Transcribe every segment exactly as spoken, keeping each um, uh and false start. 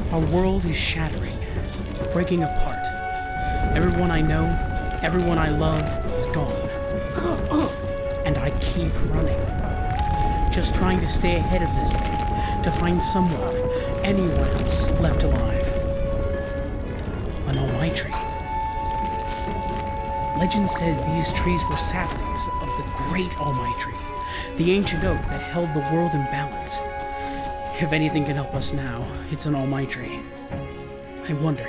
Our world is shattering, breaking apart. Everyone I know, everyone I love is gone. And I keep running. Just trying to stay ahead of this thing, to find someone, anyone else left alive. An All-Might tree. Legend says these trees were saplings of the great All-Might tree, the ancient oak that held the world in balance. If anything can help us now, it's an All-Might tree. I wonder.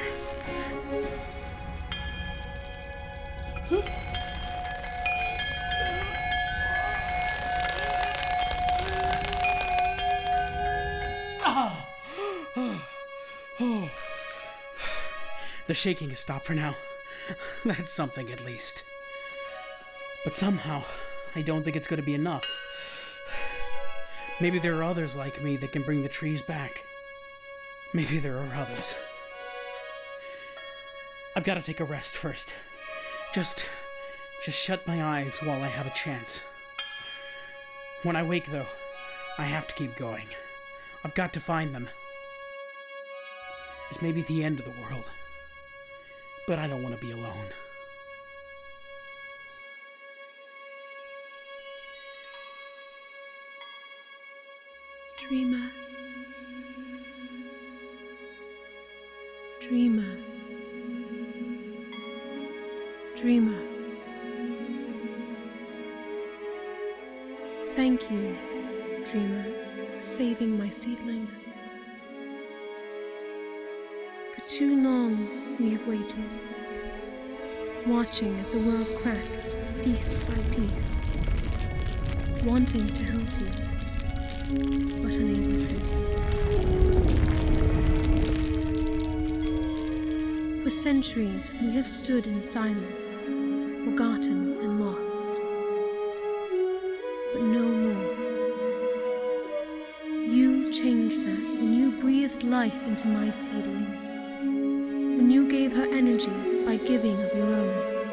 The shaking has stopped for now. That's something, at least. But somehow, I don't think it's going to be enough. Maybe there are others like me that can bring the trees back. Maybe there are others. I've got to take a rest first. Just, just shut my eyes while I have a chance. When I wake, though, I have to keep going. I've got to find them. This may be the end of the world, but I don't want to be alone. Dreamer, dreamer, dreamer. Thank you, dreamer, for saving my seedling. For too long we have waited, watching as the world cracked piece by piece, wanting to help you, but unable to. For centuries we have stood in silence, forgotten and lost. But no more. You changed that when you breathed life into my seedling, when you gave her energy by giving of your own.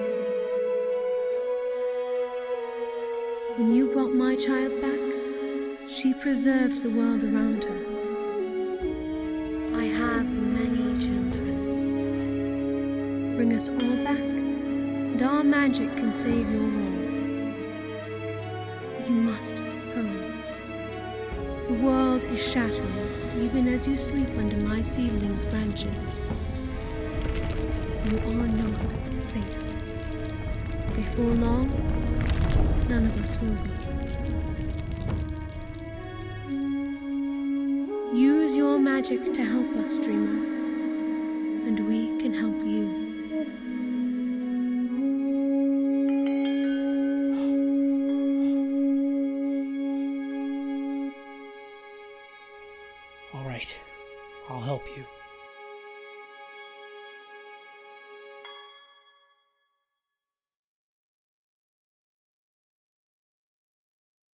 When you brought my child back, she preserved the world around her. I have many children. Bring us all back, and our magic can save your world. But you must hurry. The world is shattering, even as you sleep under my seedling's branches. You are not safe. Before long, none of us will be. Use your magic to help us, dreamer, and we can help you. All right, I'll help you.